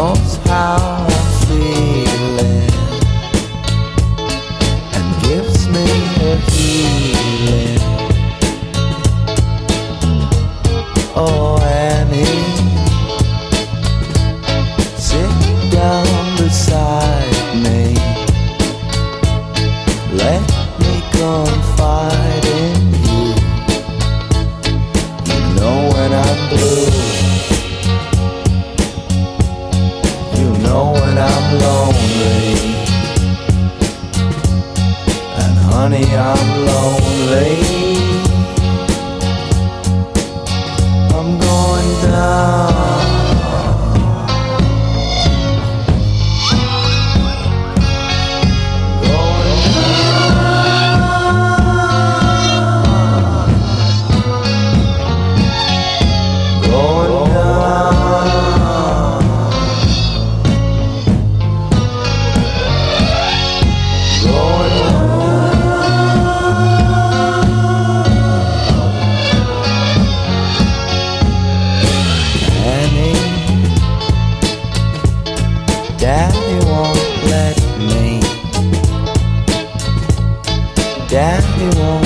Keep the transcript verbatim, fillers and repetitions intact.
knows how I'm feeling and gives me a healing. Oh Annie, sit down beside me, let me confide in you. You know when I'm blue, you know when I'm lonely, and honey I'm lonely. I'm going down. Daddy won't let me. Daddy won't